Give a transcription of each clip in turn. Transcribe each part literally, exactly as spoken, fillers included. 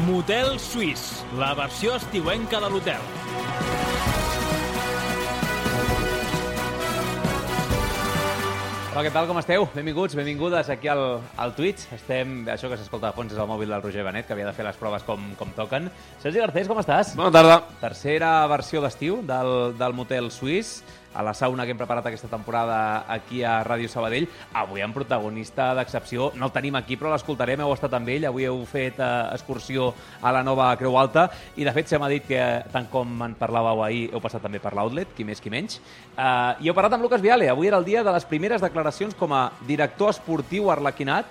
Motel Suís, la versió estiuenca de l'hotel. Hola, què tal, com esteu? Benvinguts, benvingudes aquí al, al Twitch. Estem... Això que s'escolta de fons és el mòbil del Roger Benet, que havia de fer les proves com, com toquen. Sergi Garcés, com estàs? Bona tarda. Tercera versió d'estiu del, del Motel Suís, a la sauna que hem preparat aquesta temporada aquí a Ràdio Sabadell. Avui amb protagonista d'excepció. No el tenim aquí, però l'escoltarem. Heu estat amb ell. Avui heu fet eh, excursió a la nova Creu Alta. I, de fet, se m'ha dit que, tant com en parlàveu ahir, heu passat també per l'Outlet, qui més qui menys. Uh, I heu parlat amb Lucas Viale. Avui era el dia de les primeres declaracions com a director esportiu arlequinat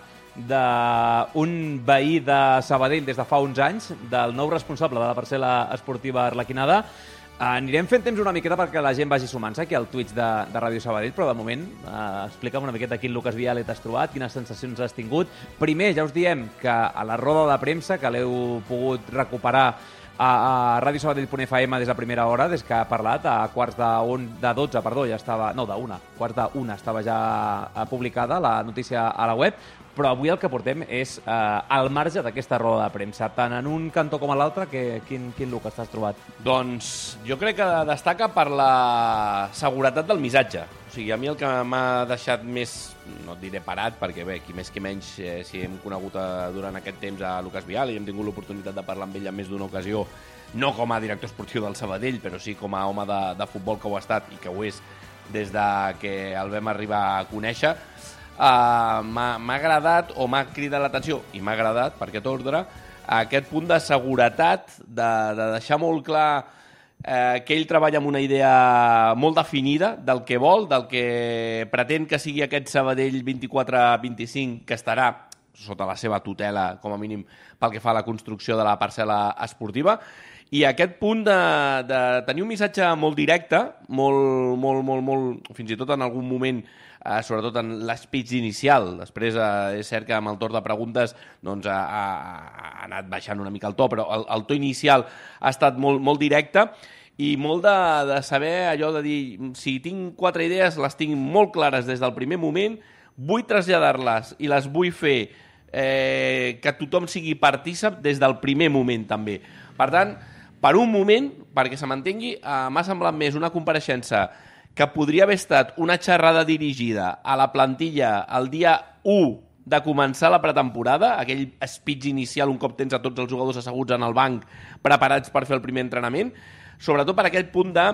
d'un veí de Sabadell des de fa uns anys, del nou responsable de la parcel·la esportiva arlequinada. Uh, anirem fent temps una miqueta perquè la gent vagi sumant-se aquí al Twitch de, de Ràdio Sabadell, però de moment uh, explica'm una miqueta quin Lucas Viale t'has trobat, quines sensacions has tingut. Primer, ja us diem que a la roda de premsa, que l'heu pogut recuperar a, a radiosabadell punt f m des de primera hora, des que ha parlat, a quarts de, un, de dotze, perdó, ja estava... No, d'una, quarts d'una estava ja publicada la notícia a la web, però avui el que portem és eh, al marge d'aquesta roda de premsa. Tant en un cantó com a l'altre, que, quin, quin Lucas t'has trobat? Doncs jo crec que destaca per la seguretat del missatge. O sigui, a mi el que m'ha deixat més, no et diré parat, perquè bé, qui més qui menys, eh, si hem conegut a, durant aquest temps a Lucas Viale i hem tingut l'oportunitat de parlar amb ell en més d'una ocasió, no com a director esportiu del Sabadell, però sí com a home de, de futbol que ho ha estat i que ho és des de que el vam arribar a conèixer, Uh, m'ha agradat o m'ha cridat l'atenció, i m'ha agradat, per aquest ordre, aquest punt de seguretat, de, de deixar molt clar eh, que ell treballa amb una idea molt definida del que vol, del que pretén que sigui aquest Sabadell vint-i-quatre vint-i-cinc, que estarà sota la seva tutela, com a mínim, pel que fa a la construcció de la parcel·la esportiva. I aquest punt de, de tenir un missatge molt directe, molt, molt, molt, molt, fins i tot en algun moment, eh, sobretot en l'espeech inicial, després eh, és cert que amb el torn de preguntes doncs, ha, ha, ha anat baixant una mica el to, però el, el to inicial ha estat molt, molt directe i molt de, de saber allò de dir, si tinc quatre idees, les tinc molt clares des del primer moment, vull traslladar-les i les vull fer eh, que tothom sigui partícip des del primer moment també. Per tant, per un moment, perquè se m'entengui, eh, m'ha semblat més una compareixença que podria haver estat una xerrada dirigida a la plantilla el dia u de començar la pretemporada, aquell speech inicial un cop tens a tots els jugadors asseguts en el banc preparats per fer el primer entrenament, sobretot per aquell punt de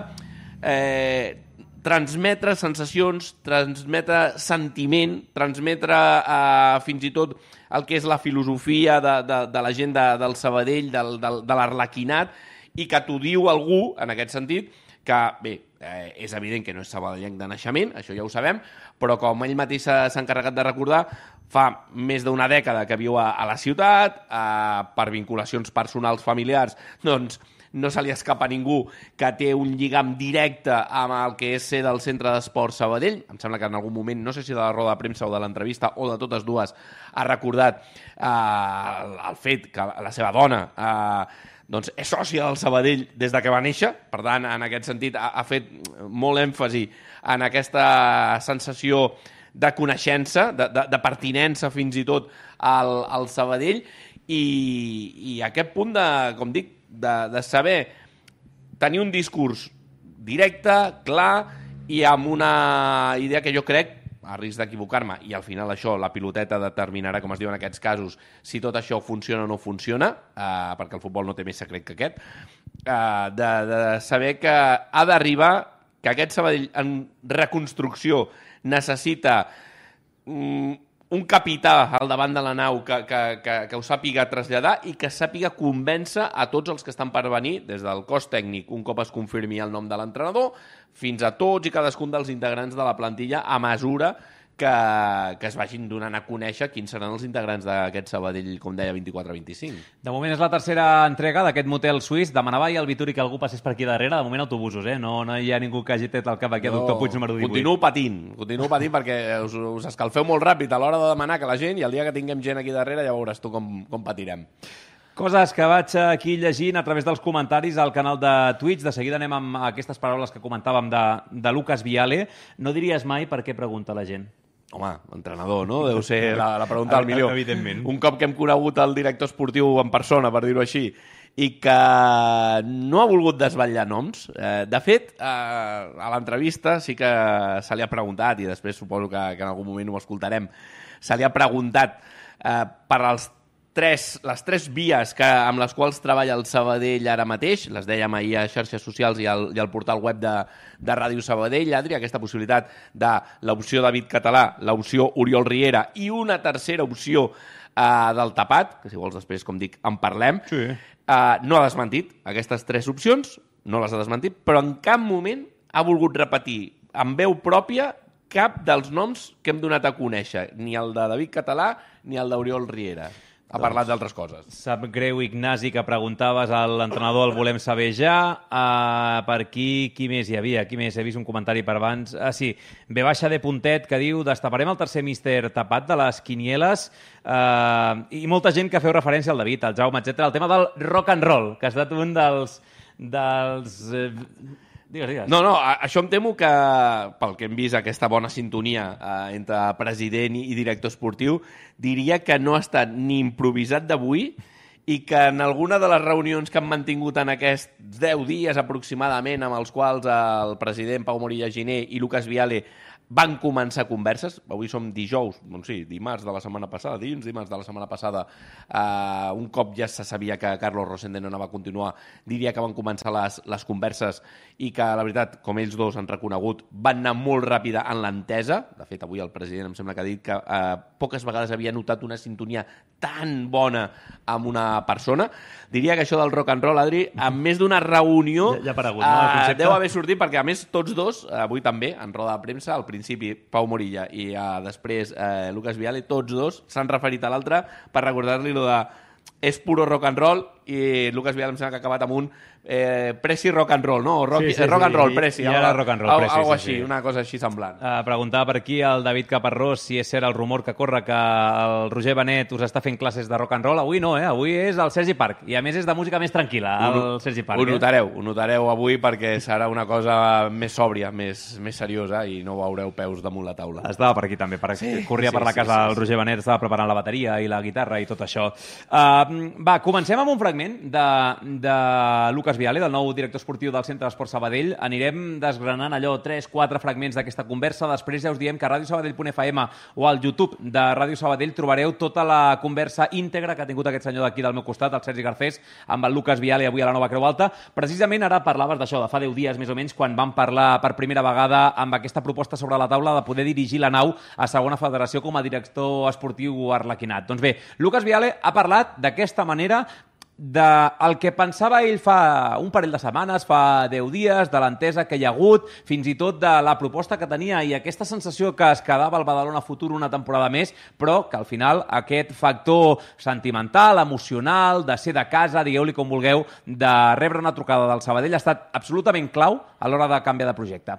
eh, transmetre sensacions, transmetre sentiment, transmetre eh, fins i tot el que és la filosofia de, de, de la gent de, del Sabadell, del, del, de l'arlequinat, i que t'ho diu algú, en aquest sentit, que, bé, eh, és evident que no és sabadellenc de naixement, això ja ho sabem, però com ell mateix s'ha encarregat de recordar, fa més d'una dècada que viu a, a la ciutat, eh, per vinculacions personals familiars, doncs no se li escapa a ningú que té un lligam directe amb el que és ser del Centre d'Esports Sabadell. Em sembla que en algun moment, no sé si de la roda de premsa o de l'entrevista o de totes dues, ha recordat eh, el, el fet que la seva dona eh, doncs és sòcia del Sabadell des de que va néixer. Per tant, en aquest sentit, ha, ha fet molt èmfasi en aquesta sensació de coneixença, de, de, de pertinença fins i tot al, al Sabadell, i, i aquest punt de, com dic, de, de saber tenir un discurs directe, clar, i amb una idea que jo crec, a risc d'equivocar-me, i al final això, la piloteta determinarà, com es diu en aquests casos, si tot això funciona o no funciona, eh, perquè el futbol no té més secret que aquest, eh, de, de saber que ha d'arribar, que aquest Sabadell en reconstrucció necessita mm, un capità al davant de la nau que, que, que, que ho sàpiga traslladar i que sàpiga convèncer a tots els que estan per venir, des del cos tècnic, un cop es confirmi el nom de l'entrenador, fins a tots i cadascun dels integrants de la plantilla a mesura que, que es vagin donant a conèixer quins seran els integrants d'aquest Sabadell, com deia, vint-i-quatre vint-i-cinc. De moment és la tercera entrega d'aquest motel suís. Demanava ahir al Vituri que algú passés per aquí darrere. De moment autobusos, eh? No, no hi ha ningú que hagi tret el cap aquí a Doctor Puig número divuit. Continuo patint, continuo patint perquè us, us escalfeu molt ràpid a l'hora de demanar que la gent, i el dia que tinguem gent aquí darrere ja veuràs tu com, com patirem. Coses que vaig aquí llegint a través dels comentaris al canal de Twitch. De seguida anem amb aquestes paraules que comentàvem de, de Lucas Viale. No diries mai per què pregunta la gent. Home, entrenador, no? Deu ser la, la pregunta del milió. Evidentment. Un cop que hem conegut el director esportiu en persona, per dir-ho així, i que no ha volgut desvetllar noms. Eh, de fet, eh, a l'entrevista sí que se li ha preguntat, i després suposo que, que en algun moment ho escoltarem, se li ha preguntat eh, per als Tres, les tres vies que, amb les quals treballa el Sabadell ara mateix, les dèiem ahir a xarxes socials i al, i al portal web de, de Ràdio Sabadell, Adri, aquesta possibilitat de l'opció David Català, l'opció Oriol Riera i una tercera opció eh, del tapat, que si vols després, com dic, en parlem, sí. eh, no ha desmentit aquestes tres opcions, no les ha desmentit, però en cap moment ha volgut repetir amb veu pròpia cap dels noms que hem donat a conèixer, ni el de David Català ni el d'Oriol Riera. Ha parlat d'altres coses. Sap greu, Ignasi, que preguntaves a l'entrenador, el volem saber ja. Uh, per aquí, qui més hi havia? Qui més? He vist un comentari per abans. Ah, sí, ve baixa de puntet, que diu destaparem el tercer míster tapat de les quinieles uh, i molta gent que feu referència al David, al Jaume, etcètera. El tema del rock and roll, que ha estat un dels... dels eh... Digues, digues. No, no, això em temo que, pel que hem vist, aquesta bona sintonia eh, entre president i director esportiu, diria que no ha estat ni improvisat d'avui i que en alguna de les reunions que han mantingut en aquests deu dies aproximadament, amb els quals el president Pau Morilla Giner i Lucas Viale van començar converses, avui som dijous, doncs sí, dimarts de la setmana passada, dilluns, dimarts de la setmana passada, eh, un cop ja se sabia que Carlos Rosende no anava a continuar, diria que van començar les, les converses i que, la veritat, com ells dos han reconegut, van anar molt ràpida en l'entesa. De fet, avui el president em sembla que ha dit que eh, poques vegades havia notat una sintonia tan bona amb una persona. Diria que això del rock and roll, Adri, amb més d'una reunió ja, ja aparegut, no, el eh, deu haver sortit, perquè a més tots dos, avui també, en roda de premsa, al principi Pau Morilla i eh, després eh, Lucas Viale, tots dos s'han referit a l'altre per recordar-li lo de és puro rock and roll, i Lucas Viale em sembla que ha acabat amb un eh, Preci rock and roll, no? Rock, sí, sí, rock sí, and roll, i, Preci. I ara rock and roll, Preci. Algo sí, així, sí. una cosa així semblant. Uh, preguntava per aquí el David Caparrós si és cert el rumor que corre que el Roger Benet us està fent classes de rock and roll. Avui no, eh? Avui és el Sergi Parc, i a més és de música més tranquil·la, el Sergi Parc. Ho notareu, eh? ho notareu avui perquè serà una cosa més sòbria, més, més seriosa, i no veureu peus damunt la taula. Estava per aquí també, per aquí. Sí, corria sí, per la casa sí, sí, el Roger Benet, estava preparant la bateria i la guitarra i tot això. Uh, va, comencem amb un fragment de, de Lucas Viale, del nou director esportiu del Centre d'Esport Sabadell. Anirem desgranant allò, tres, quatre fragments d'aquesta conversa. Després ja us diem que a ràdio sabadell punt f m o al YouTube de Ràdio Sabadell trobareu tota la conversa íntegra que ha tingut aquest senyor d'aquí del meu costat, el Sergi Garcés, amb el Lucas Viale avui a la Nova Creu Alta. Precisament ara parlaves d'això, de fa deu dies més o menys, quan vam parlar per primera vegada amb aquesta proposta sobre la taula de poder dirigir la nau a segona federació com a director esportiu arlequinat. Doncs bé, Lucas Viale ha parlat d'aquesta manera del que pensava ell fa un parell de setmanes, fa deu dies, de l'entesa que hi ha hagut, fins i tot de la proposta que tenia i aquesta sensació que es quedava al Badalona Futur una temporada més, però que al final aquest factor sentimental, emocional, de ser de casa, digueu-li com vulgueu, de rebre una trucada del Sabadell ha estat absolutament clau a l'hora de canviar de projecte.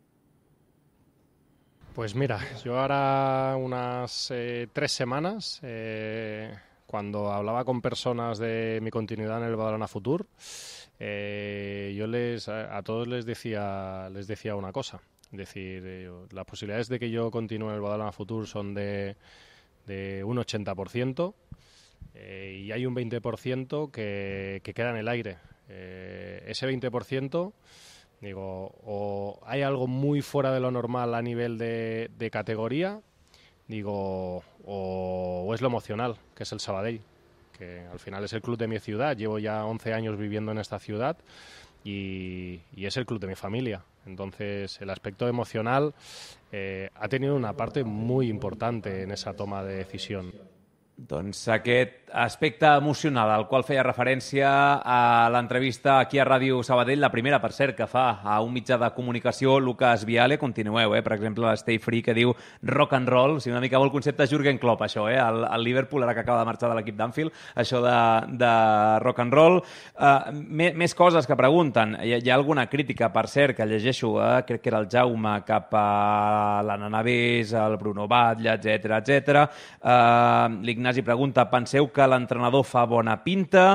Pues mira, yo ahora unas eh, tres semanas... Eh... Cuando hablaba con personas de mi continuidad en el Badalona Futur, eh, yo les a, a todos les decía les decía una cosa. Es decir, eh, las posibilidades de que yo continúe en el Badalona Futur son de, de un ochenta por ciento eh, y hay un veinte por ciento que, que queda en el aire. Eh, ese veinte por ciento, digo, o hay algo muy fuera de lo normal a nivel de, de categoría, digo, o, o es lo emocional, que es el Sabadell, que al final es el club de mi ciudad. Llevo ya once años viviendo en esta ciudad y, y es el club de mi familia. Entonces, el aspecto emocional eh, ha tenido una parte muy importante en esa toma de decisión. Doncs aquest aspecte emocional al qual feia referència a l'entrevista aquí a Ràdio Sabadell, la primera, per cert, que fa a un mitjà de comunicació, Lucas Viale. Continueu, eh? Per exemple, l'Stay Free, que diu rock and roll, o sigui, una mica molt concepte Jürgen Klopp, això, eh? El, el Liverpool, ara que acaba de marxar de l'equip d'Anfield, això de, de rock and roll. Uh, més, més coses que pregunten. Hi ha, hi ha alguna crítica, per cert, que llegeixo, eh? Crec que era el Jaume, cap a l'Anna Navés, el Bruno Batlle, etcètera, etcètera. Uh, L'Ignasi pregunta, penseu que l'entrenador fa bona pinta?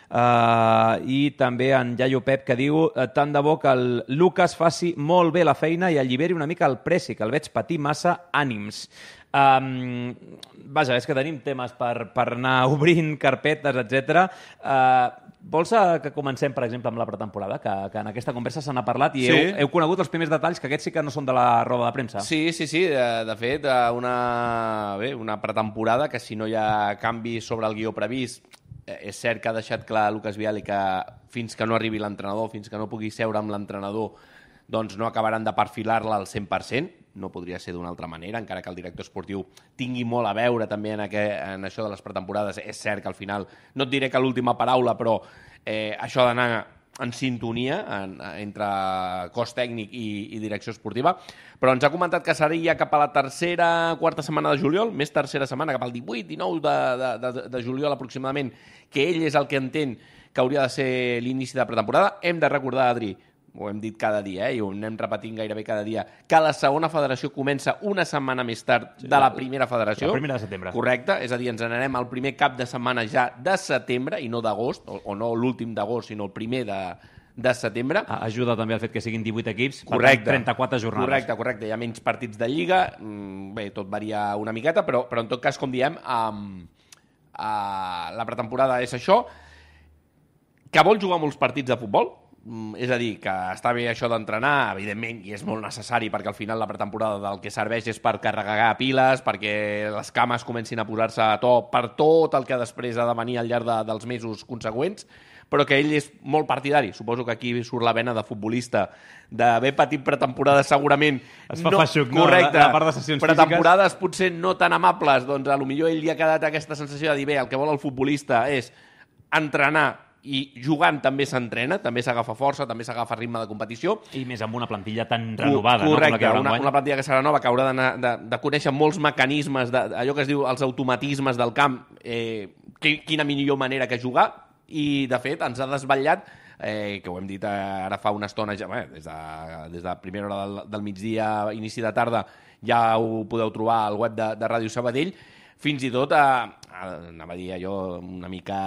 Uh, I també en Iaio Pep, que diu uh, tant de bo que el Lucas faci molt bé la feina i alliberi una mica el pressi, que el veig patir massa, ànims. Um, vaja, és que tenim temes per, per anar obrint carpetes, etcètera. Uh, vols que comencem, per exemple, amb la pretemporada? Que, que en aquesta conversa se n'ha parlat i sí. heu, heu conegut els primers detalls, que aquests sí que no són de la roda de premsa. Sí, sí, sí. De, de fet, una, bé, una pretemporada que si no hi ha canvis sobre el guió previst, és cert que ha deixat clar Lucas Viali que fins que no arribi l'entrenador, fins que no pugui seure amb l'entrenador, doncs no acabaran de perfilar-la al cent per cent. No podria ser d'una altra manera, encara que el director esportiu tingui molt a veure també en, aquest, en això de les pretemporades. És cert que al final, no et diré que l'última paraula, però eh, això ha d'anar en sintonia en, entre cos tècnic i, i direcció esportiva. Però ens ha comentat que seria cap a la tercera, quarta setmana de juliol, més tercera setmana, cap al divuit, dinou de, de, de, de juliol aproximadament, que ell és el que entén que hauria de ser l'inici de pretemporada. Hem de recordar, Adri, ho hem dit cada dia, eh, i ho anem repetint gairebé cada dia, que la segona federació comença una setmana més tard sí, de la primera federació. La primera de setembre. Correcte, és a dir, ens n'anem al primer cap de setmana ja de setembre, i no d'agost, o, o no l'últim d'agost, sinó el primer de, de setembre. Ajuda també el fet que siguin divuit equips, correcte, per trenta-quatre jornades. Correcte, correcte, hi ha menys partits de Lliga, bé, tot varia una miqueta, però, però en tot cas, com diem, um, uh, la pretemporada és això, que vol jugar molts partits de futbol. És a dir, que està bé això d'entrenar, evidentment, i és molt necessari perquè al final la pretemporada del que serveix és per carregar piles, perquè les cames comencin a posar-se a to per tot el que després ha de venir al llarg de, dels mesos consegüents, però que ell és molt partidari. Suposo que aquí surt la vena de futbolista, d'haver patit pretemporades segurament... Es fa no, feixuc, no? Correcte, a part de sessions pretemporades físiques. Potser no tan amables, doncs a lo millor ell li ha quedat aquesta sensació de dir, bé, el que vol el futbolista és entrenar i jugant també s'entrena, també s'agafa força, també s'agafa ritme de competició. I més amb una plantilla tan renovada. Correcte, no? una, una plantilla que serà nova, que haurà de, de, de conèixer molts mecanismes, de, allò que es diu els automatismes del camp, eh, quina millor manera que jugar, i de fet ens ha desvetllat, eh, que ho hem dit ara fa una estona, ja, bé, des, de, des de primera hora del, del migdia, inici de tarda, ja ho podeu trobar al web de, de Ràdio Sabadell, fins i tot, a, a, anava a dir allò una mica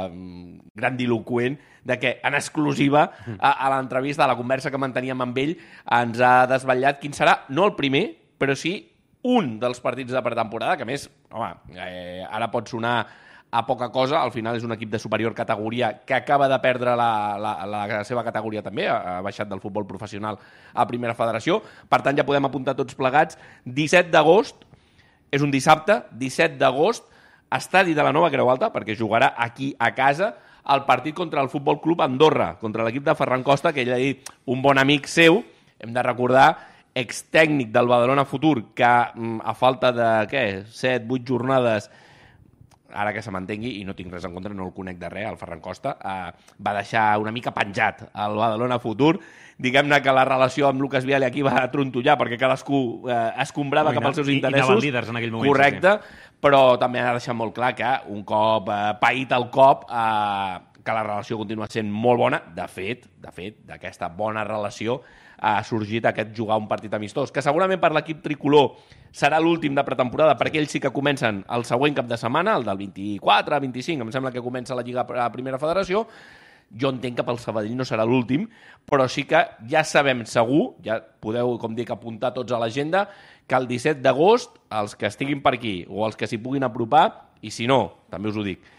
grandiloquent, de que en exclusiva a, a l'entrevista, a la conversa que manteníem amb ell, ens ha desvetllat quin serà, no el primer, però sí un dels partits de pretemporada, que a més, home, eh, ara pot sonar a poca cosa, al final és un equip de superior categoria que acaba de perdre la, la, la seva categoria també, ha baixat del futbol professional a primera federació, per tant ja podem apuntar tots plegats, disset d'agost, és un dissabte, disset d'agost, estadi de la Nova Creu Alta, perquè jugarà aquí a casa el partit contra el Futbol Club Andorra, contra l'equip de Ferran Costa, que ell ha dit un bon amic seu, hem de recordar, extècnic del Badalona Futur, que a falta de, què, set, vuit jornades, ara que se m'entengui, i no tinc res en contra, no el conec de res, el Ferran Costa, eh, va deixar una mica penjat el Badalona Futur. Diguem-ne que la relació amb Lucas Viali aquí va trontollar, perquè cadascú eh, escombrava no, cap als seus i, interessos. I anaven líders en aquell moment. Correcte, sí. Però també ha deixat molt clar que un cop eh, paït el cop, eh, que la relació continua sent molt bona. De fet, de fet, d'aquesta bona relació ha sorgit aquest jugar un partit amistós, que segurament per l'equip tricolor serà l'últim de pretemporada, perquè ells sí que comencen el següent cap de setmana, el del vint-i-quatre vint-i-cinc, em sembla que comença la Lliga a Primera Federació. Jo entenc que pel Sabadell no serà l'últim, però sí que ja sabem segur, ja podeu, com dic, apuntar tots a l'agenda, que el disset d'agost, els que estiguin per aquí o els que s'hi puguin apropar, i si no, també us ho dic,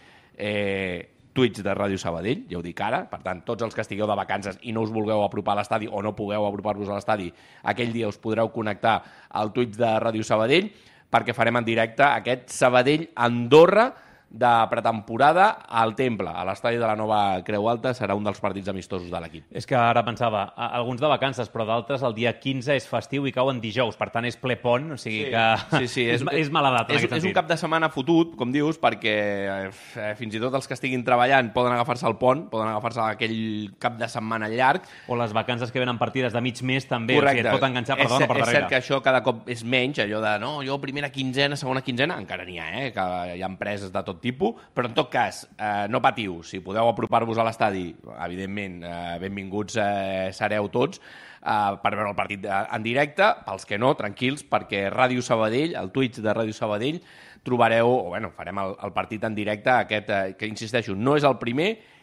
eh, Twitch de Ràdio Sabadell, ja ho dic ara, per tant, tots els que estigueu de vacances i no us vulgueu apropar a l'estadi o no pugueu apropar-vos a l'estadi, aquell dia us podreu connectar al Twitch de Ràdio Sabadell, perquè farem en directe aquest Sabadell-Andorra de pretemporada al Temple, a l'estadi de la Nova Creu Alta. Serà un dels partits amistosos de l'equip. És que ara pensava, alguns de vacances, però d'altres el dia quinze és festiu i cau en dijous, per tant és ple pont, o sigui sí, que sí, sí, és, és, és mala data en és, aquest és sentit. un cap de setmana fotut, com dius, perquè eh, fins i tot els que estiguin treballant poden agafar-se el pont, poden agafar-se aquell cap de setmana llarg. O les vacances que venen partides de mig mes també, correcte. O sigui, et pot enganxar per dona o per darrere. És cert que això cada cop és menys, allò de no, jo primera quinzena, segona quinzena, encara n'hi ha, eh, que hi ha empreses de tot tipus, però en tot cas, eh, no patiu, si podeu apropar-vos a l'estadi, evidentment, eh, benvinguts eh, sereu tots, eh, per veure el partit en directe. Pels que no, tranquils, perquè Ràdio Sabadell, el Twitch de Ràdio Sabadell, trobareu, o bueno, farem el, el partit en directe, aquest, eh, que insisteixo, no és el primer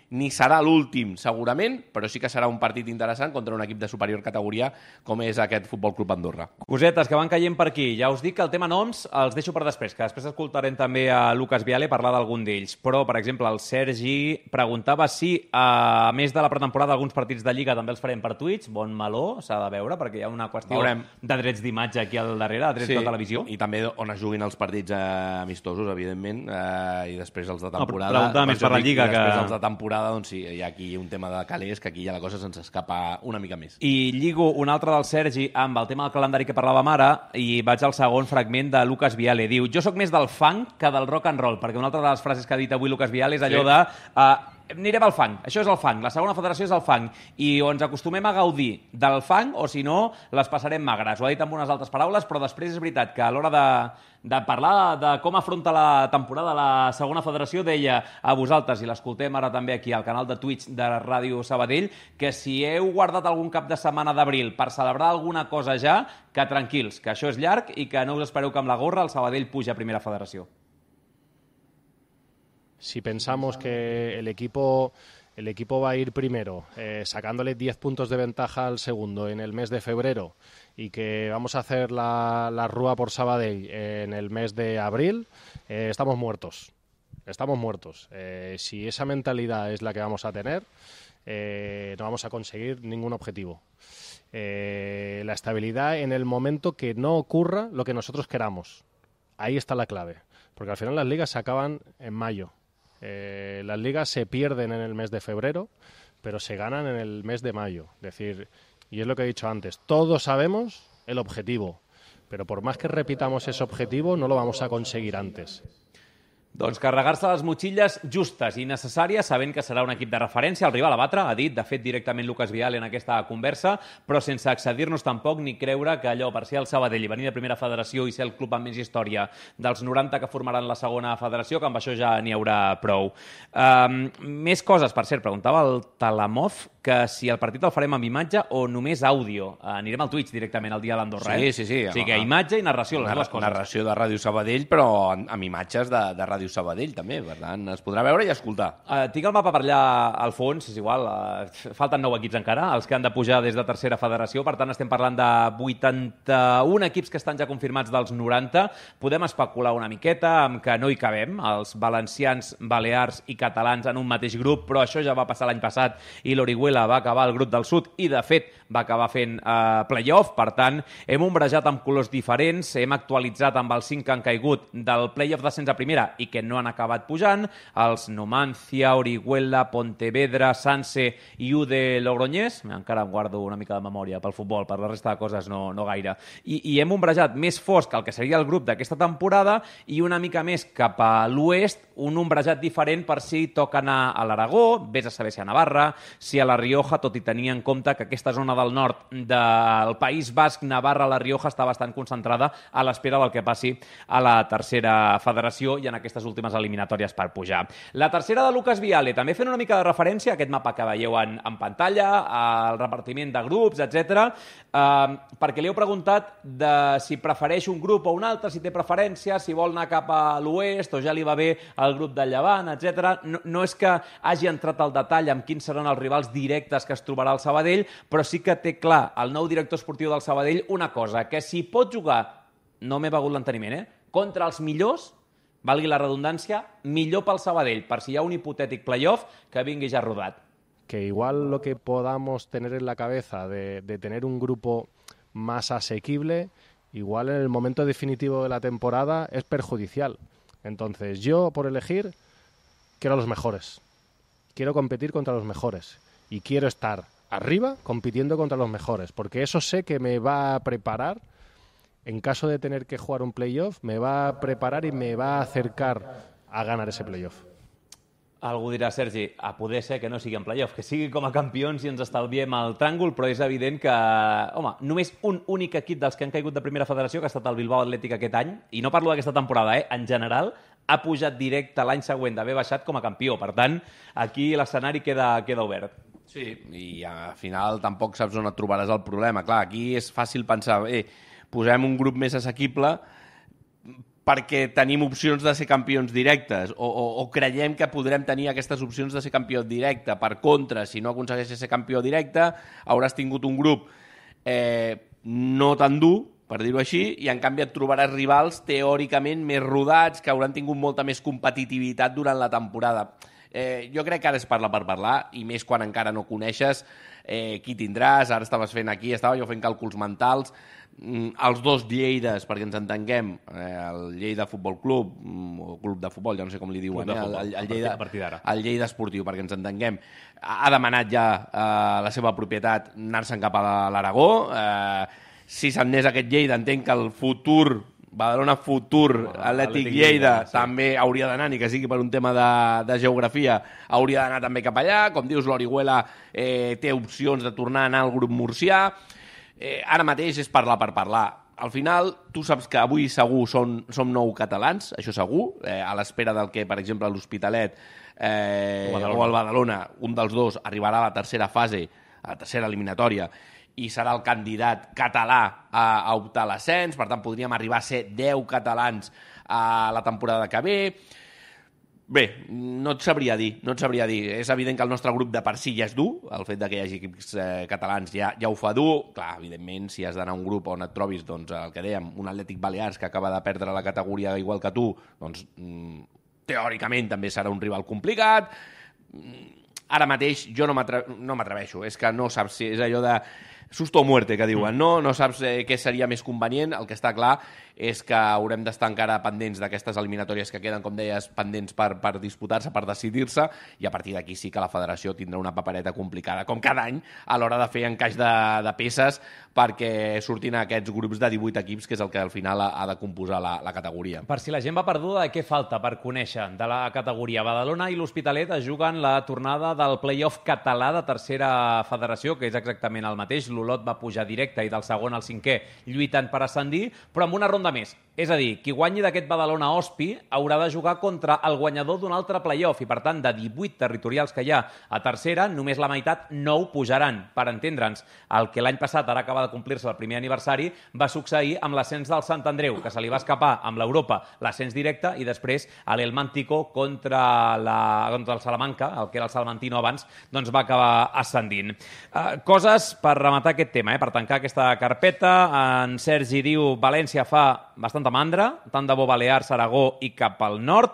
ni serà l'últim, segurament, però sí que serà un partit interessant contra un equip de superior categoria com és aquest Futbol Club Andorra. Cosetes que van caient per aquí. Ja us dic que el tema noms els deixo per després, que després escoltarem també a Lucas Viale parlar d'algun d'ells. Però, per exemple, el Sergi preguntava si, a més de la pretemporada, alguns partits de Lliga també els farem per Twitch. Bon meló, s'ha de veure, perquè hi ha una qüestió Veurem. de drets d'imatge aquí al darrere, de drets Sí, de televisió. i també on es juguin els partits eh, amistosos, evidentment, eh, i després els de temporada. No, preguntava més per la Lliga, I després que- els de temporada, doncs sí, hi ha aquí un tema de calés, que aquí ja la cosa se'ns escapa una mica més. I lligo un altre del Sergi amb el tema del calendari que parlàvem ara i vaig al segon fragment de Lucas Viale. Diu, jo sóc més del funk que del rock and roll, perquè una altra de les frases que ha dit avui Lucas Viale és allò Sí. de... Uh, anirem al fang, això és el fang, la segona federació és el fang, i o ens acostumem a gaudir del fang o si no les passarem magres. Ho ha dit amb unes altres paraules, però després és veritat que a l'hora de, de parlar de com afronta la temporada la segona federació deia a vosaltres, i l'escoltem ara també aquí al canal de Twitch de Ràdio Sabadell, que si heu guardat algun cap de setmana d'abril per celebrar alguna cosa ja, que tranquils, que això és llarg i que no us espereu que amb la gorra el Sabadell puja a primera federació. Si pensamos que el equipo, el equipo va a ir primero, eh, sacándole diez puntos de ventaja al segundo en el mes de febrero y que vamos a hacer la, la rúa por Sabadell en el mes de abril, eh, estamos muertos. Estamos muertos. Eh, si esa mentalidad es la que vamos a tener, eh, no vamos a conseguir ningún objetivo. Eh, la estabilidad en el momento que no ocurra lo que nosotros queramos. Ahí está la clave. Porque al final las ligas se acaban en mayo. Eh, las ligas se pierden en el mes de febrero, pero se ganan en el mes de mayo. Es decir, y es lo que he dicho antes, todos sabemos el objetivo, pero por más que repitamos ese objetivo, no lo vamos a conseguir antes. Doncs carregar-se les motxilles justes i necessàries, sabent que serà un equip de referència, el rival a batre, ha dit, de fet, directament Lucas Viale en aquesta conversa, però sense excedir-nos tampoc ni creure que allò, per ser el Sabadell i venir de primera federació i ser el club amb més història dels noranta que formaran la segona federació, que amb això ja n'hi haurà prou. Um, més coses, per cert, preguntava el Talamov que si el partit el farem amb imatge o només àudio. Uh, anirem al Twitch directament el dia de l'Andorra, Sí, eh? sí, sí. O sigui que imatge i narració, les Narra dues coses. narració de Ràdio Sabadell, però amb, amb imatges de, de Ràdio Sabadell, també. Per tant, es podrà veure i escoltar. Uh, tinc el mapa per allà al fons, és igual, uh, falten nou equips encara, els que han de pujar des de tercera federació, per tant estem parlant de vuitanta-un equips que estan ja confirmats dels noranta. Podem especular una miqueta amb que no hi cabem, els valencians, balears i catalans en un mateix grup, però això ja va passar l'any passat i l'Orihuela va acabar al grup del sud i, de fet, va acabar fent uh, playoff. Per tant, hem ombrejat amb colors diferents, hem actualitzat amb els cinc que han caigut del playoff d'ascens a primera i que no han acabat pujant, els Numancia, Orihuela, Pontevedra, Sanse i U de Logroñés. Encara em guardo una mica de memòria pel futbol, per la resta de coses no, no gaire. I, I hem ombrejat més fosc el que seria el grup d'aquesta temporada i una mica més cap a l'oest, un ombrejat diferent per si toca anar a l'Aragó, vés a saber si a Navarra, si a la Rioja, tot i tenir en compte que aquesta zona del nord del País Basc, Navarra, la Rioja, està bastant concentrada a l'espera del que passi a la tercera federació i en aquestes últimes eliminatòries per pujar. La tercera de Lucas Viale, també fent una mica de referència a aquest mapa que veieu en, en pantalla, al repartiment de grups, etcètera, eh, perquè li heu preguntat de si prefereix un grup o un altre, si té preferència, si vol anar cap a l'oest o ja li va bé el grup del Llevant, etcètera. No, no és que hagi entrat al detall amb quins seran els rivals directes que es trobarà el Sabadell, però sí que té clar el nou director esportiu del Sabadell una cosa, que si pot jugar, no m'he begut l'enteniment, eh? contra els millors, valgui la redundància, millor pel Sabadell, per si hi ha un hipotètic playoff que vingui ja rodat. Que igual lo que podamos tener en la cabeza de, de tener un grupo más asequible, igual en el momento definitivo de la temporada es perjudicial. Entonces yo, por elegir, quiero a los mejores. Quiero competir contra los mejores. Y quiero estar arriba compitiendo contra los mejores, porque eso sé que me va a preparar, en caso de tener que jugar un playoff, me va a preparar y me va a acercar a ganar ese playoff. Algú dirà, Sergi, a poder ser que no sigui en playoff, que sigui com a campions i ens estalviem el tràngol, però és evident que, home, només un únic equip dels que han caigut de primera federació, que ha estat el Bilbao Atlètic aquest any, i no parlo d'aquesta temporada, eh? en general, ha pujat directe l'any següent d'haver baixat com a campió. Per tant, aquí l'escenari queda, queda obert. Sí, i al final tampoc saps on et trobaràs el problema. Clar, aquí és fàcil pensar, eh, posem un grup més assequible, perquè tenim opcions de ser campions directes o, o, o creiem que podrem tenir aquestes opcions de ser campió directe. Per contra, si no aconsegueixes ser campió directe, hauràs tingut un grup eh, no tan dur, per dir-ho així, i en canvi et trobaràs rivals teòricament més rodats, que hauran tingut molta més competitivitat durant la temporada. Eh, jo crec que ara es parla per parlar, i més quan encara no coneixes eh, qui tindràs. Ara estaves fent aquí, estava jo fent càlculs mentals. Mm, els dos Lleides, perquè ens entenguem, eh, el Lleida Futbol Club, o Club de Futbol, ja no sé com li diuen, eh, el, el, el, Lleida, a partir d'ara. El Lleida Esportiu, perquè ens entenguem, ha demanat ja eh, la seva propietat anar-se'n cap a l'Aragó. Eh, si s'anés aquest Lleida, entenc que el futur, Badalona Futur, oh, Atlètic Lleida, Lleida sí. també hauria d'anar, ni que sigui per un tema de, de geografia, hauria d'anar també cap allà. Com dius, l'Orihuela eh, té opcions de tornar a anar al grup murcià. Eh, ara mateix és parlar per parlar. Al final, tu saps que avui segur som, som nou catalans, això segur, eh, a l'espera del que, per exemple, l'Hospitalet eh, o, o el Badalona, un dels dos, arribarà a la tercera fase, a la tercera eliminatòria, i serà el candidat català a, a optar a l'ascens. Per tant, podríem arribar a ser deu catalans a la temporada que ve. Bé, no et sabria dir, no et sabria dir. És evident que el nostre grup de per si ja és dur, el fet de que hi hagi equips eh, catalans ja, ja ho fa dur. Clar, evidentment, si has d'anar a un grup on et trobis, doncs, el que dèiem, un Atlètic Balears que acaba de perdre la categoria igual que tu, doncs, mm, teòricament també serà un rival complicat. Ara mateix jo no m'atreveixo, és que no saps si és allò de susto o muerte, que diuen, no? No saps eh, què seria més convenient. El que està clar és que haurem d'estar encara pendents d'aquestes eliminatòries que queden, com deies, pendents per, per disputar-se, per decidir-se, i a partir d'aquí sí que la federació tindrà una papereta complicada, com cada any, a l'hora de fer encaix de, de peces perquè surtin aquests grups de divuit equips, que és el que al final ha, ha de composar la, la categoria. Per si la gent va perduda, què falta per conèixer de la categoria? Badalona i l'Hospitalet es juguen la tornada del play-off català de tercera federació, que és exactament el mateix. L'Olot va pujar directe i del segon al cinquè lluitant per ascendir, però amb una ronda més. És a dir, qui guanyi d'aquest Badalona-Hospi haurà de jugar contra el guanyador d'un altre play-off i, per tant, de divuit territorials que hi ha a tercera, només la meitat, nou pujaran. Per entendre'ns, el que l'any passat, ara acaba de complir-se el primer aniversari, va succeir amb l'ascens del Sant Andreu, que se li va escapar amb l'Europa l'ascens directe, i després l'Elmántico contra, la, contra el Salamanca, el que era el Salmantino abans, doncs va acabar ascendint. Uh, coses per rematar aquest tema, eh? Per tancar aquesta carpeta. En Sergi diu València fa bastanta mandra, tant de bo Balears, Aragó i cap al nord.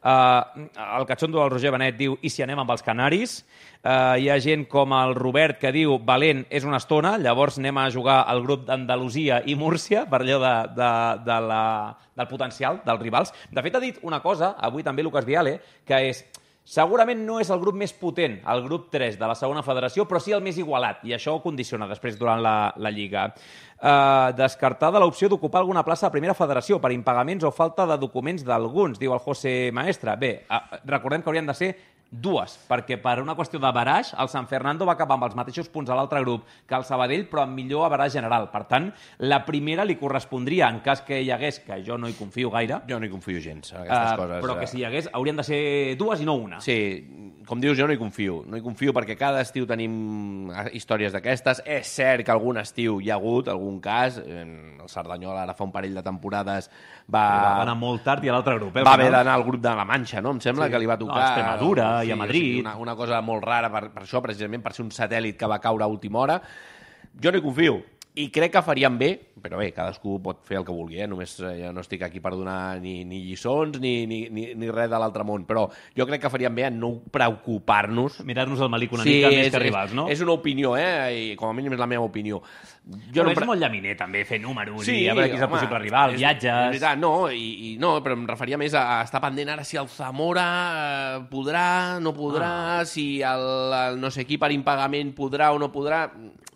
Uh, el catxondo del Roger Benet diu i si anem amb els Canaris. Uh, hi ha gent com el Robert que diu valent és una estona, llavors anem a jugar al grup d'Andalusia i Múrcia per allò de, de, de la, del potencial dels rivals. De fet, ha dit una cosa, avui també Lucas Viale, que és segurament no és el grup més potent, el grup tres de la segona federació, però sí el més igualat, i això ho condiciona després durant la, la Lliga. Uh, descartada l'opció d'ocupar alguna plaça a primera federació per impagaments o falta de documents d'alguns, diu el José Maestre. Bé, uh, recordem que haurien de ser dues, perquè per una qüestió de baraix, el San Fernando va acabar amb els mateixos punts a l'altre grup que el Sabadell, però amb millor baraix general. Per tant, la primera li correspondria en cas que hi hagués, que jo no hi confio gaire. Jo no hi confio gens, en aquestes uh, coses. Però que si hi hagués, haurien de ser dues i no una. Sí, com dius, jo no hi confio. No hi confio perquè cada estiu tenim històries d'aquestes. És cert que algun estiu hi ha hagut, algun cas. El Cerdanyola ara fa un parell de temporades va... va anar molt tard i a l'altre grup. Eh, va haver d'anar al grup de la Manxa, no? Em sembla sí. que li va tocar... No, a Extremadura i a Madrid. O sigui, una, una cosa molt rara per, per això, precisament per ser un satèl·lit que va caure a última hora. Jo no hi confio. I crec que farien bé, però bé, cadascú pot fer el que vulgui, eh? Només ja no estic aquí per donar ni, ni lliçons ni, ni, ni, ni res de l'altre món, però jo crec que farien bé en no preocupar-nos. Mirar-nos el malic una sí, mica més és, que rivals, no? És una opinió, eh? I com a mínim és la meva opinió. Jo però no és pre... molt llaminer, també, fer números sí, i a veure qui és el home, possible rival, és, viatges... És veritat, no, i, i, no, però em referia més a, a estar pendent ara si el Zamora eh, podrà, no podrà, ah. si el, el no sé qui per impagament podrà o no podrà...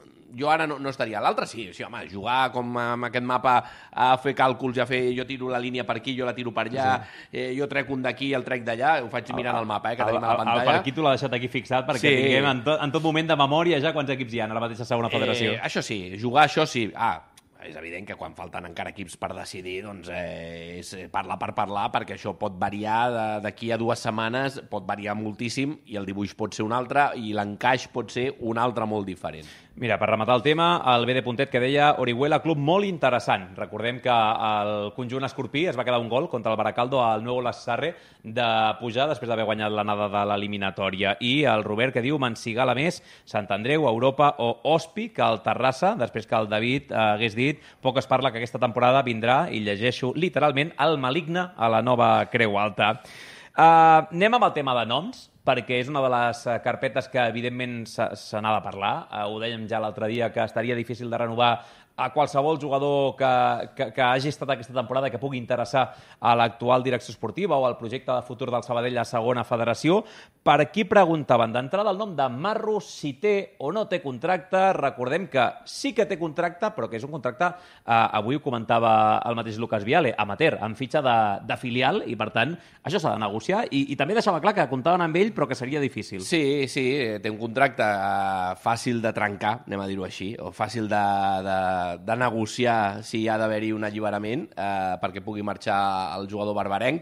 Jo ara no, no estaria. L'altre sí, sí, home, jugar com amb aquest mapa a fer càlculs i a fer jo tiro la línia per aquí, jo la tiro per allà, sí. eh, jo trec un d'aquí, el trec d'allà, ho faig mirant el, el mapa, eh, que el, tenim a la pantalla. El Parquito l'ha deixat aquí fixat perquè sí. tinguem en, to, en tot moment de memòria ja quants equips hi ha a la mateixa segona federació. Eh, això sí, jugar això sí. Ah, és evident que quan falten encara equips per decidir, doncs eh, és parlar per parlar, perquè això pot variar d'aquí a dues setmanes, pot variar moltíssim, i el dibuix pot ser un altre, i l'encaix pot ser un altre molt diferent. Mira, per rematar el tema, el B D Puntet que deia Orihuela, club molt interessant. Recordem que el conjunt escorpí es va quedar un gol contra el Baracaldo al Nuevo Las Sarre de pujar després d'haver guanyat l'anada de l'eliminatòria. I el Robert que diu Mansigala més, Sant Andreu, Europa o Ospi, que el Terrassa, després que el David eh, hagués dit, poc es parla que aquesta temporada vindrà, i llegeixo literalment, el maligne a la nova Creu Alta. Uh, anem amb el tema de noms, perquè és una de les carpetes que evidentment se, se n'ha de parlar. Uh, ho dèiem ja l'altre dia que estaria difícil de renovar a qualsevol jugador que, que, que hagi estat aquesta temporada que pugui interessar a l'actual direcció esportiva o al projecte de futur del Sabadell a segona federació. Per aquí preguntaven d'entrada el nom de Marro, si té o no té contracte. Recordem que sí que té contracte, però que és un contracte, eh, avui ho comentava el mateix Lucas Viale, amateur, amb fitxa de, de filial, i per tant això s'ha de negociar. I, i també deixava clar que comptaven amb ell, però que seria difícil. Sí, sí, té un contracte uh, fàcil de trencar, anem a dir-ho així, o fàcil de, de, de negociar si hi ha d'haver-hi un alliberament eh, perquè pugui marxar el jugador barbarenc.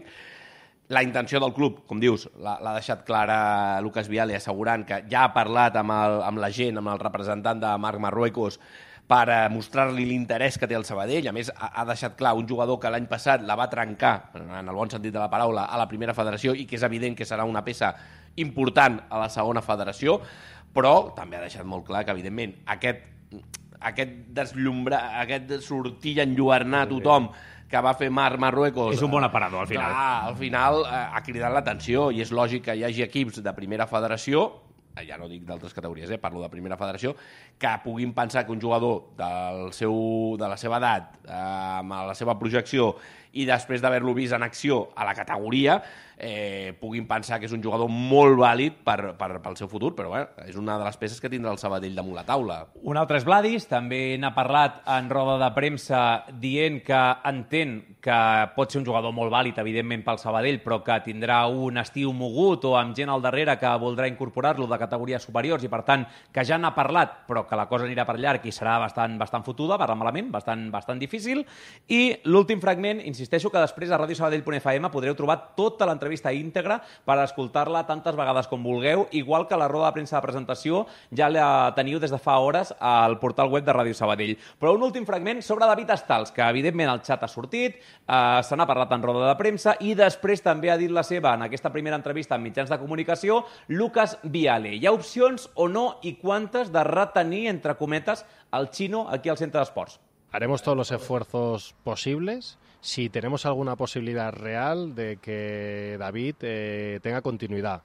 La intenció del club, com dius, l'ha deixat clara Lucas Viale, assegurant que ja ha parlat amb, el, amb la gent, amb el representant de Marc Marruecos, per eh, mostrar-li l'interès que té el Sabadell. A més, ha, ha deixat clar un jugador que l'any passat la va trencar, en el bon sentit de la paraula, a la primera federació, i que és evident que serà una peça important a la segona federació, però també ha deixat molt clar que, evidentment, aquest aquest deslumbrar, aquest sortir i enlluernar tothom que va fer Marc Marruecos... És un bon aparador, al final. Clar, al final eh, ha cridat l'atenció, i és lògic que hi hagi equips de primera federació, ja no dic d'altres categories, eh, parlo de primera federació, que puguin pensar que un jugador del seu, de la seva edat, eh, amb la seva projecció, i després d'haver-lo vist en acció a la categoria, eh, puguin pensar que és un jugador molt vàlid per, per, pel seu futur, però bueno, és una de les peces que tindrà el Sabadell damunt la taula. Un altre és Vladis, també n'ha parlat en roda de premsa dient que entén que pot ser un jugador molt vàlid, evidentment, pel Sabadell, però que tindrà un estiu mogut o amb gent al darrere que voldrà incorporar-lo de categories superiors, i per tant que ja n'ha parlat, però que la cosa anirà per llarg i serà bastant, bastant fotuda, parla malament, bastant, bastant difícil. I l'últim fragment, insisteixo que després a radio sabadell punt f m podreu trobar tota l'entrevista íntegra per escoltar-la tantes vegades com vulgueu, igual que la roda de premsa de presentació ja la teniu des de fa hores al portal web de Ràdio Sabadell. Però un últim fragment sobre David Estals, que evidentment el xat ha sortit, eh, se n'ha parlat en roda de premsa, i després també ha dit la seva en aquesta primera entrevista amb mitjans de comunicació Lucas Viale. Hi ha opcions o no, i quantes, de retenir, entre cometes, el Chino aquí al Centre d'Esports? Haremos todos los esfuerzos posibles. Si tenemos alguna posibilidad real de que David eh, tenga continuidad.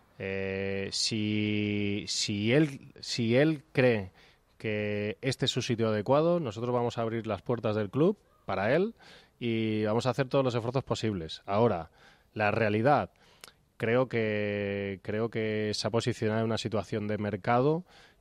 Eh, si, si, él, si él cree que este es su sitio adecuado, nosotros vamos a abrir las puertas del club para él y vamos a hacer todos los esfuerzos posibles. Ahora, la realidad, creo que, creo que se ha posicionado en una situación de mercado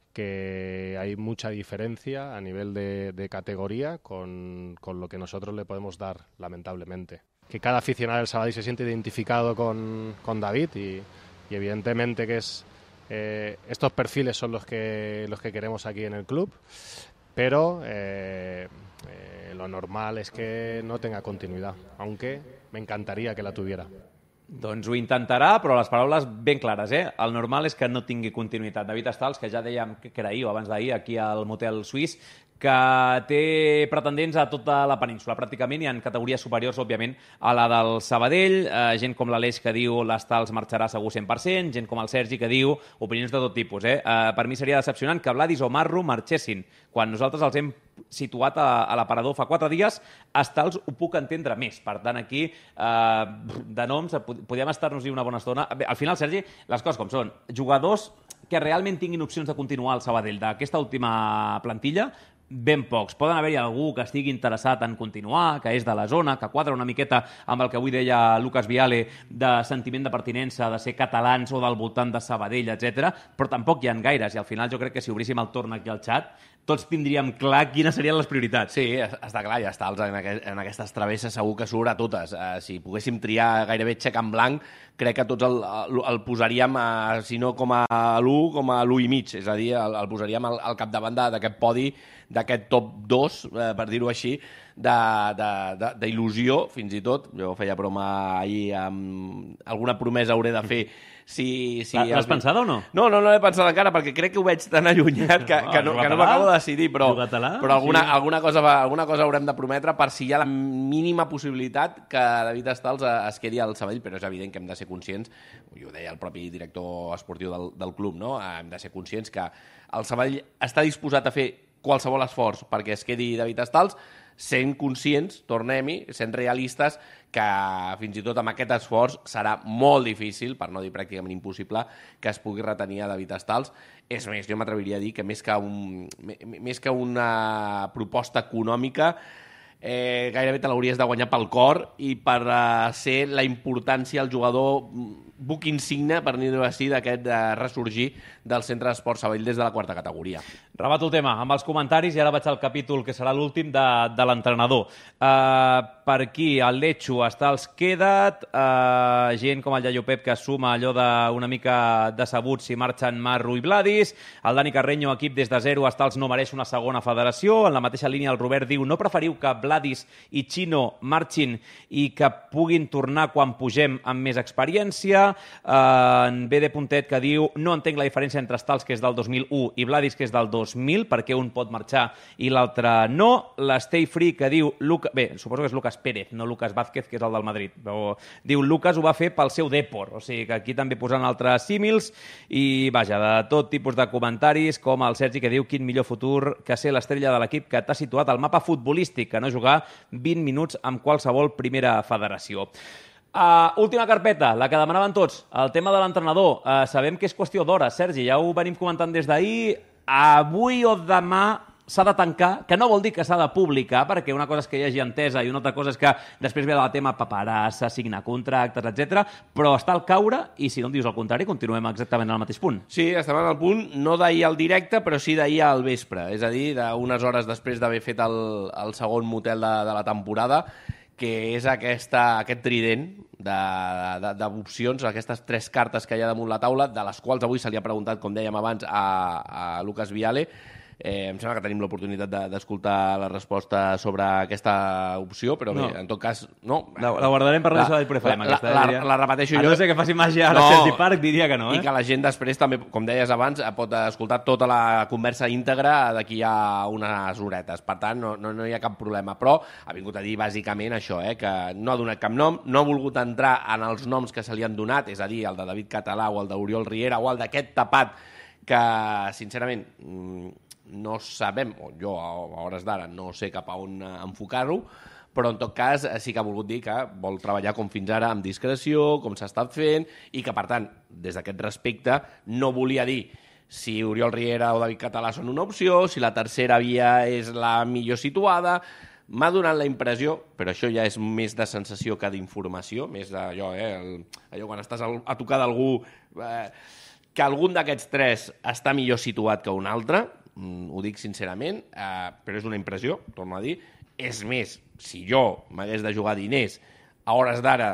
que hay mucha diferencia a nivel de, de categoría con, con lo que nosotros le podemos dar, lamentablemente. Que cada aficionado del Sabadell se siente identificado con, con David y, y evidentemente que es eh, estos perfiles son los que, los que queremos aquí en el club, pero eh, eh, lo normal es que no tenga continuidad, aunque me encantaría que la tuviera. Doncs ho intentarà, però les paraules ben clares, eh? El normal és que no tingui continuïtat. David Estals, que ja dèiem que era ahir o abans d'ahir, aquí al motel suís, que té pretendents a tota la península, pràcticament, i en categories superiors, òbviament, a la del Sabadell, eh, gent com l'Aleix que diu l'Estals marxarà segur cent per cent, gent com el Sergi que diu opinions de tot tipus. Eh? Eh, per mi seria decepcionant que Vladis o Marro marxessin. Quan nosaltres els hem situat a, a l'aparador fa quatre dies, Estals ho puc entendre més. Per tant, aquí, eh, de noms, podríem estar-nos-hi una bona estona. Bé, al final, Sergi, les coses com són. Jugadors que realment tinguin opcions de continuar al Sabadell d'aquesta última plantilla, ben pocs. Poden haver-hi algú que estigui interessat en continuar, que és de la zona, que quadra una miqueta amb el que avui deia Lucas Viale de sentiment de pertinença, de ser catalans o del voltant de Sabadell, etcètera, però tampoc hi ha gaires, i al final jo crec que si obríssim el torn aquí al xat tots tindríem clar quines serien les prioritats. Sí, està clar, ja està. En, aquest, en aquestes travesses segur que surt a totes. Uh, si poguéssim triar gairebé xec en blanc, crec que tots el, el, el posaríem, uh, si no com a l'u, com a l'u i mig. És a dir, el, el posaríem al, al capdavant d'aquest podi, d'aquest top dos, uh, per dir-ho així, d'il·lusió, fins i tot. Jo feia broma ahir amb alguna promesa hauré de fer. Si, si L'has pensada o no? No, no, no l'he pensat encara, perquè crec que ho veig tan allunyat que, que no, que no m'acabo de decidir, però, però alguna, sí. alguna, cosa, alguna cosa haurem de prometre per si hi ha la mínima possibilitat que David Estals es quedi al Sabadell, però és evident que hem de ser conscients, i ho deia el propi director esportiu del, del club, no? Hem de ser conscients que el Sabadell està disposat a fer qualsevol esforç perquè es quedi David Estals, sent conscients, tornem-hi, sent realistes, que fins i tot amb aquest esforç serà molt difícil, per no dir pràcticament impossible, que es pugui retenir a David Estals. És més, jo m'atreviria a dir que més que, un, més que una proposta econòmica, eh, gairebé te l'hauries de guanyar pel cor i per uh, ser la importància al jugador buc insigne, per dir-ho així, d'aquest uh, ressorgir del Centre d'Esport Sabadell des de la quarta categoria. Rebato el tema amb els comentaris i ara vaig al capítol que serà l'últim de, de l'entrenador. Uh, per aquí, el Letxo està als queda't, uh, gent com el Iaio Pep que suma allò d'una mica decebut si marxen Marro i Vladis, el Dani Carreño, equip des de zero, està als no mereix una segona federació, en la mateixa línia el Robert diu no preferiu que Vladis i Chino marxin i que puguin tornar quan pugem amb més experiència. Uh, en B D Puntet que diu no entenc la diferència entre Estals, que és del dos mil u, i Vladis, que és del dos mil, perquè un pot marxar i l'altre no. L'Stay Free que diu Luca... bé, suposo que és Lucas Pérez, no Lucas Vázquez, que és el del Madrid, però diu Lucas ho va fer pel seu Depor, o sigui que aquí també posant altres símils i vaja, de tot tipus de comentaris, com el Sergi que diu quin millor futur que ser l'estrella de l'equip que t'ha situat al mapa futbolístic, que no jugar vint minuts amb qualsevol primera federació. Uh, última carpeta, la que demanaven tots, el tema de l'entrenador. Uh, sabem que és qüestió d'hores, Sergi, ja ho venim comentant des d'ahir. Avui o demà s'ha de tancar, que no vol dir que s'ha de publicar, perquè una cosa és que hi hagi entesa i una altra cosa és que després ve el tema paperassa, signar contractes, etcètera, però està al caure i si no em dius el contrari, continuem exactament al mateix punt. Sí, estem al punt, no d'ahir al directe, però sí d'ahir al vespre, és a dir, d'unes hores després d'haver fet el, el segon motel de, de la temporada, que és aquesta, aquest trident d'opcions, aquestes tres cartes que hi ha damunt la taula, de les quals avui se li ha preguntat, com dèiem abans, a, a Lucas Viale. Eh, em sembla que tenim l'oportunitat d'escoltar la resposta sobre aquesta opció, però bé, no. En tot cas, no. La, la guardarem per la Sabadell Prefem, aquesta. La, la, la repeteixo jo. A no ser que faci màgia ara no, Sergi Parc, diria que no. Eh? I que la gent després també, com deies abans, pot escoltar tota la conversa íntegra d'aquí a unes horetes. Per tant, no, no, no hi ha cap problema. Però ha vingut a dir bàsicament això, eh, que no ha donat cap nom, no ha volgut entrar en els noms que se li han donat, és a dir, el de David Català o el d'Oriol Riera o el d'aquest tapat que, sincerament, no sabem, o jo a hores d'ara no sé cap a on enfocar-ho, però en tot cas sí que ha volgut dir que vol treballar com fins ara amb discreció, com s'ha estat fent, i que per tant, des d'aquest respecte, no volia dir si Oriol Riera o David Català són una opció, si la tercera via és la millor situada. M'ha donat la impressió, però això ja és més de sensació que d'informació, més d'allò, eh, el, allò quan estàs a tocar d'algú, eh, que algun d'aquests tres està millor situat que un altre, ho dic sincerament, eh, però és una impressió, torno a dir. És més, si jo m'hagués de jugar diners, a hores d'ara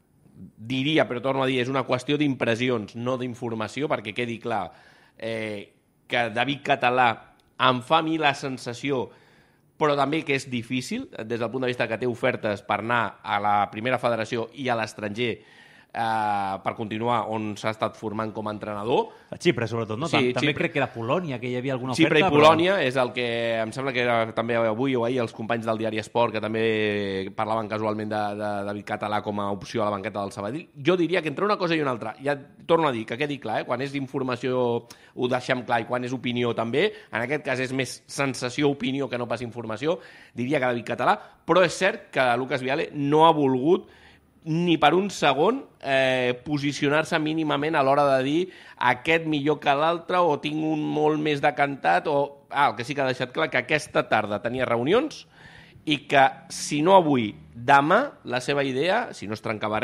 diria, però torno a dir, és una qüestió d'impressions, no d'informació, perquè quedi clar eh, que David Català em fa a mi la sensació, però també que és difícil, des del punt de vista que té ofertes per anar a la primera federació i a l'estranger, Uh, per continuar on s'ha estat formant com a entrenador. A Xipre, sobretot, no? Sí, també Xipre. Crec que era Polònia, que hi havia alguna Xipre oferta. Xipre i Polònia però... és el que em sembla que era també avui o ahir els companys del diari Esport, que també parlaven casualment de, de David Català com a opció a la banqueta del Sabadell. Jo diria que entre una cosa i una altra, ja torno a dir, que quedi clar, eh? Quan és informació ho deixem clar i quan és opinió també, en aquest cas és més sensació-opinió que no pas informació, diria que David Català, però és cert que Lucas Viale no ha volgut ni per un segon eh, posicionar-se mínimament a l'hora de dir aquest millor que l'altre o tinc un molt més decantat o... Ah, el que sí que ha deixat clar que aquesta tarda tenia reunions i que si no avui, demà, la seva idea, si no es trencava res,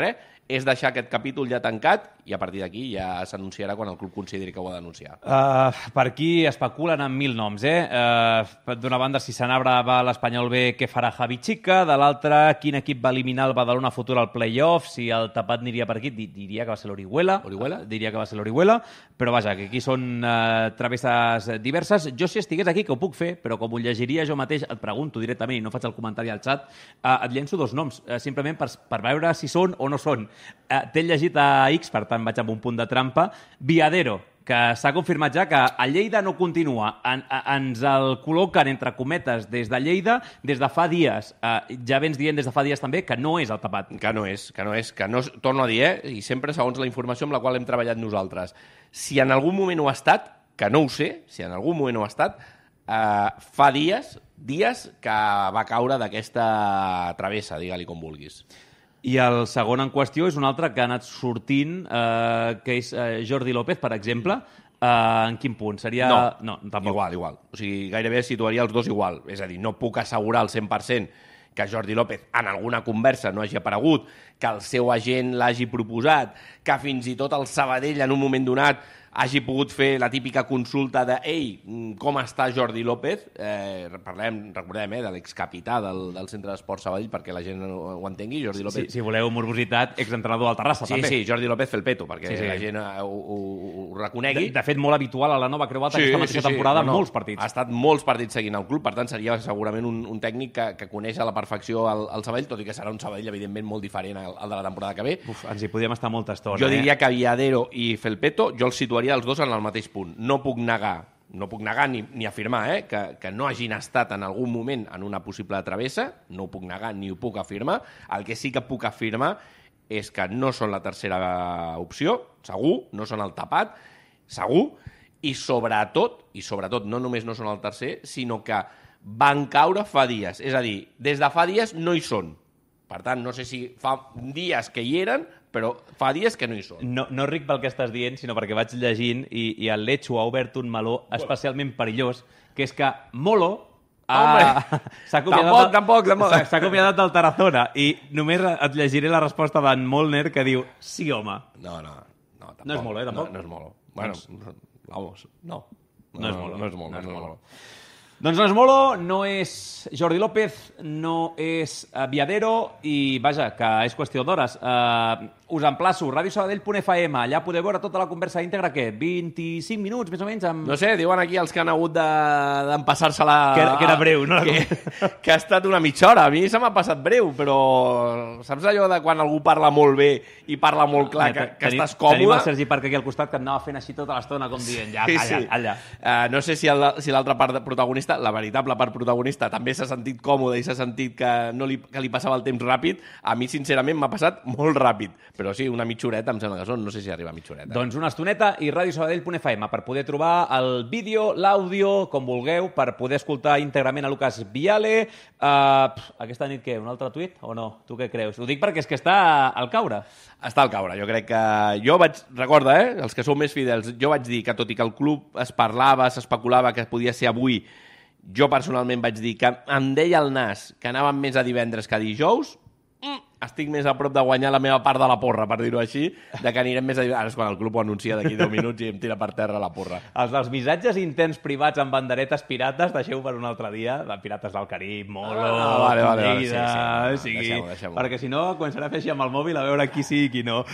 és deixar aquest capítol ja tancat i a partir d'aquí ja s'anunciarà quan el club consideri que ho ha d'anunciar. Uh, per aquí especulen amb mil noms, eh? Uh, D'una banda, si Sanabra va a l'Espanyol B, què farà Javi Chica? De l'altra, quin equip va eliminar el Badalona Futur al play-off? Si el tapat aniria per aquí, diria que va ser l'Orihuela. Orihuela? Diria que va ser l'Orihuela, però vaja, que aquí són uh, travesses diverses. Jo, si estigués aquí, que ho puc fer, però com ho llegiria jo mateix, et pregunto directament i no faig el comentari al xat, uh, et llenço dos noms, uh, simplement per, per veure si són o no són. Uh, T'he llegit a X, per tant vaig amb un punt de trampa. Viadero, que s'ha confirmat ja que a Lleida no continua. En, a, ens el col·loquen entre cometes des de Lleida des de fa dies. Uh, ja vens dient des de fa dies també que no és el tapat. Que no és, que no és, que no, torno a dir, eh? I sempre segons la informació amb la qual hem treballat nosaltres. Si en algun moment ho ha estat, que no ho sé, si en algun moment ho ha estat, eh, fa dies, dies que va caure d'aquesta travessa, digue-li com vulguis. I el segon en qüestió és un altre que ha anat sortint, eh, que és eh, Jordi López, per exemple. Eh, en quin punt? Seria... No, no tampoc. igual, igual. O sigui, gairebé situaria els dos igual. És a dir, no puc assegurar al cent per cent que Jordi López en alguna conversa no hagi aparegut, que el seu agent l'hagi proposat, que fins i tot el Sabadell en un moment donat hagi pogut fer la típica consulta de «Ei, com està Jordi López?» Eh, parlem, recordem, eh, de l'excapità del, del Centre d'Esport Sabadell, perquè la gent ho, ho entengui. Jordi López... Si, si voleu morbositat, exentrenador del Terrassa, sí, també. Sí, Jordi López Felpeto, perquè sí, sí. la gent ho, ho, ho reconegui. De, de fet, molt habitual a la nova Creu Alta sí, aquesta mateixa sí, sí. temporada no, en no. molts partits. Ha estat molts partits seguint el club, per tant seria segurament un, un tècnic que, que coneix a la perfecció el, el Sabadell, tot i que serà un Sabadell, evidentment, molt diferent al, al de la temporada que ve. Uf, ens hi podíem estar molta estona. Jo diria eh? que Viadero i Felpeto, jo els situaria els dos en el mateix punt. No puc negar, no puc negar ni, ni afirmar eh, que, que no hagin estat en algun moment en una possible travessa, no ho puc negar ni ho puc afirmar. El que sí que puc afirmar és que no són la tercera opció, segur, no són el tapat, segur, i sobretot, i sobretot no només no són el tercer, sinó que van caure fa dies. És a dir, des de fa dies no hi són. Per tant, no sé si fa dies que hi eren, però fa dies que no hi són. No, no ric pel que estàs dient, sinó perquè vaig llegint i, i el Lecho ha obert un meló especialment perillós, que és que Molo ha... s'ha tampoc, tampoc, tampoc. S'ha acomiadat del Tarazona i només et llegiré la resposta d'en Molner que diu sí, home. No, no, no, tampoc. No és Molo, eh, tampoc? No, no és Molo. Bueno, no, vamos, no. No, no és Molo. No és Molo, no és no és Molo. Molo. Doncs no és Molo, no és Jordi López, no és uh, Viadero i, vaja, que és qüestió d'hores. Uh, us emplaço, radio sabadell punt f m, allà podeu veure tota la conversa íntegra, què? vint-i-cinc minuts, més o menys? Amb... No sé, diuen aquí els que han hagut d'empassar-se-la... Que, que era breu, no? Que, que ha estat una mitja hora. A mi se m'ha passat breu, però saps allò de quan algú parla molt bé i parla molt clar, que, que tenim, estàs còmode? Tenim el Sergi Parc aquí al costat que et anava fent així tota l'estona com dient, ja, sí, calla, sí. calla. Uh, no sé si l'altra si part de protagonista, la veritable part protagonista, també s'ha sentit còmode i s'ha sentit que, no li, que li passava el temps ràpid. A mi, sincerament, m'ha passat molt ràpid. Però sí, una mitja horeta, em sembla que són, no sé si arriba a mitja horeta. Doncs una estoneta i radio sabadell punt f m per poder trobar el vídeo, l'àudio, com vulgueu, per poder escoltar íntegrament a Lucas Viale. Uh, pff, aquesta nit què? Un altre tuit o no? Tu què creus? Ho dic perquè és que està al caure. Està al caure. Jo crec que... Jo vaig... Recorda, eh? Els que sou més fidels, jo vaig dir que tot i que el club es parlava, s'especulava que podia ser avui, jo personalment vaig dir que em deia el nas que anàvem més a divendres que a dijous, mm, estic més a prop de guanyar la meva part de la porra, per dir-ho així, de que anirem més a divendres. Ara és quan el club ho anuncia d'aquí deu minuts i em tira per terra la porra. Els dels missatges intents privats amb banderetes pirates, deixeu per un altre dia, de Pirates del Carib, Molo, ah, vale, vale, vale. Lleida... Sí, sí, no, o sigui, deixem-ho, deixem-ho. Perquè si no, començarà a fer així amb el mòbil a veure qui sí i qui no.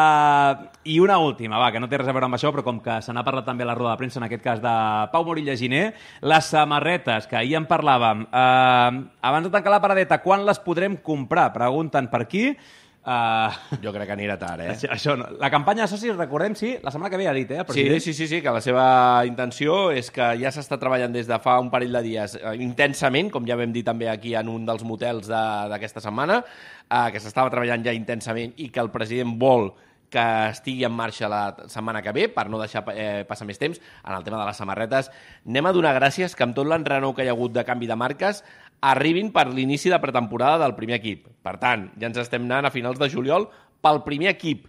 Uh, I una última, va, que no té res a veure amb això, però com que se n'ha parlat també a la roda de premsa, en aquest cas de Pau Morilla Giner, les samarretes, que ahir en parlàvem, uh, abans de tancar la paradeta, quan les podrem comprar? Pregunten per aquí. Uh, jo crec que anirà tard, eh? Això, això no. La campanya de socis, recordem, sí, la setmana que ve ha dit, eh? Sí, sí, sí, sí, que la seva intenció és que ja s'està treballant des de fa un parell de dies eh, intensament, com ja vam dir també aquí en un dels motels d'aquesta setmana, eh, que s'estava treballant ja intensament i que el president vol que estigui en marxa la setmana que ve, per no deixar eh, passar més temps, en el tema de les samarretes. Anem a donar gràcies que amb tot l'enrenou que hi ha hagut de canvi de marques arribin per l'inici de pretemporada del primer equip. Per tant, ja ens estem anant a finals de juliol pel primer equip.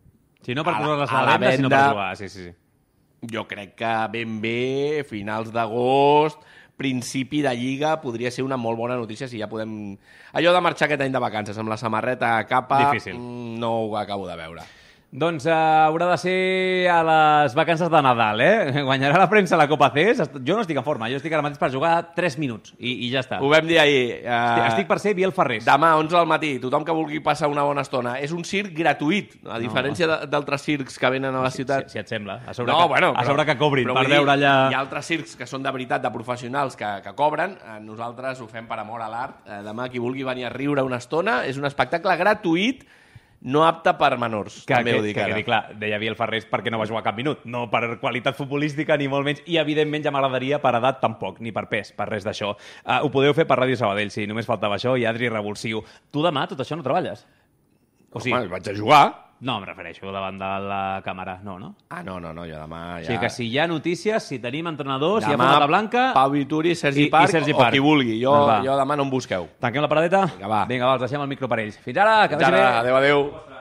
Si no per A la- posar-les a a la la venda, sinó per venda. jugar. Sí, sí, sí. Jo crec que ben bé, finals d'agost, principi de Lliga podria ser una molt bona notícia si ja podem... Allò de marxar aquest any de vacances amb la samarreta a capa Difícil. no ho acabo de veure. Doncs uh, haurà de ser a les vacances de Nadal, eh? Guanyarà la premsa la Copa C E S. Jo no estic en forma, jo estic ara mateix per jugar tres minuts i, i ja està. Ho vam dir ahir. Uh, Estic, estic per ser Biel Ferrés. Demà, onze del matí, tothom que vulgui passar una bona estona. És un circ gratuït, a diferència no. d'altres circs que venen a la si, ciutat. Si, si et sembla. A sobre, no, que, bueno, a però, sobre que cobrin per dir, veure allà... Hi ha altres circs que són de veritat, de professionals, que, que cobren. Nosaltres ho fem per amor a l'art. Demà, qui vulgui venir a riure una estona, és un espectacle gratuït, no apte per menors, que, també que, ho dic que, ara. Que, clar, deia Biel Ferrés perquè no va jugar cap minut, no per qualitat futbolística ni molt menys, i evidentment ja m'agradaria per edat tampoc, ni per pes, per res d'això. Uh, ho podeu fer per Ràdio Sabadell, sí, només faltava això, i Adri Revulsiu. Tu demà tot això no treballes? O sigui, Home, vaig a jugar. no, em refereixo davant de la càmera, no, no? Ah, no, no, no, jo demà ja... O sigui que si hi ha notícies, si tenim entrenadors, si hi ha demà, Fumata Blanca... Pau Vituri, Sergi i- i Parc, Sergi o Parc. qui vulgui. Jo, Doncs va. jo demà no em busqueu. Tanquem la paradeta? Vinga, va. Vinga, va, els deixem el micro per ells. Fins ara, que Fins vagi ara, bé. adéu, adéu.